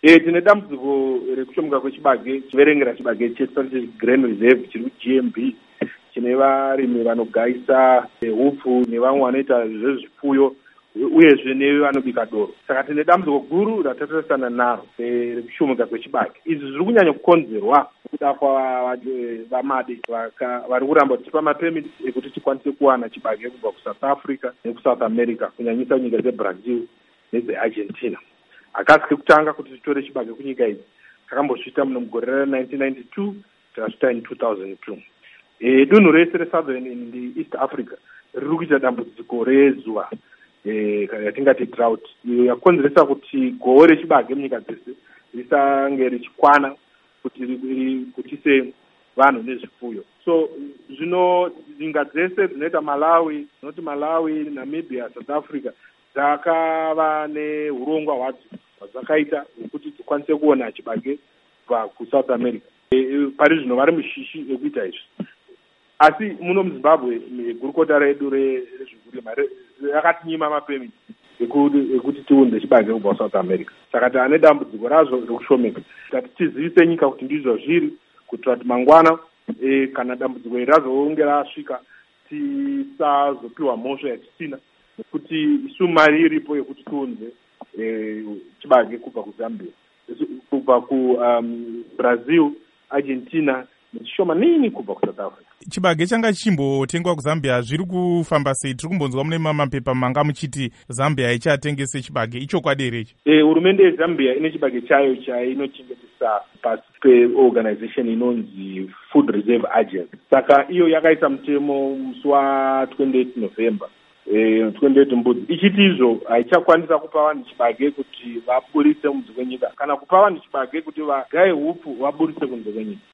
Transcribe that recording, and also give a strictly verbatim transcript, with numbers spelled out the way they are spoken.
E, tine dambudziko rekushomoka kwechibage chiverengera chibage chestrategic grain reserve chiri ku-G M B chine varimi vanogaisa hupfu nevamwe vanoita zvezvipfuyo uyezve nevanobika doro. Saka tine dambudziko guru ratatarisana naro rekushomoka kwechibage. Izvi zviri kunyanya kukonzerwa kuda kwavamade vari kuramba kutipa mapemiti ekuti tikwanise kuwana chibage kubva kuSouth Africa nekuSouth America, kunyanyisa nyika dzeBrazil nedzeArgentina. Akasi kekutanga kuti titore chibage kunyika idzi takambozviita muno mugore ra-nineteen ninety-two takazviita in two thousand two. E, dunhu rese reSouthern and East Africa riri kuita dambudziko rezuva e, yatingati drought, iyo yakonzeresa kuti gohwo rechibage munyika dzese risange richikwana kuti kutise vanhu nezvipfuyo. So zvino nyika dzese dzinoita Malawi, dzinoti Malawi, Namibia, South Africa dzakava neurongwa hwadzo hwadzakaita hwekuti dzikwanise kuona chibage kubva kuSouth America. E, pari zvino vari mushishi ekuita izvi. Asi muno muZimbabwe gurukota redu rezvekurima rakatinyima mapemiti ekuti tiunze chibage kubva kuSouth America. Saka tane dambudziko razvo rekushomeka. Tati tizivise nyika kuti ndizvo zviri kuitira kuti mangwana e, kana dambudziko iri razonge rasvika tisazopiwa mhosva yatisina, nekuti isu mari iripo yekuti tiunze e, chibage kubva kuZambia, kubva kuBrazil, Argentina nechishoma nini kubva kuSouth Africa. Chibage changa chimbotengwa kuZambia zviri kufamba sei? Tiri kumbonzwa mune mapepa manga muchiti Zambia ichatengese chibage, icho kwaderecho? E, hurumende yeZambia ine chibage chayo chainochengetesa pasi peorganization inonzi Food Reserve Agency. Saka iyo yakaisa mutemo musi wa twenty-eight November eh twenty-eight mbudzi ichiti izvo haichakwanisa kupa vanhu chibage kuti vaburitse kunze kwenyika kana kupa vanhu chibage kuti vagaye hupfu vaburitse kunze kwenyika.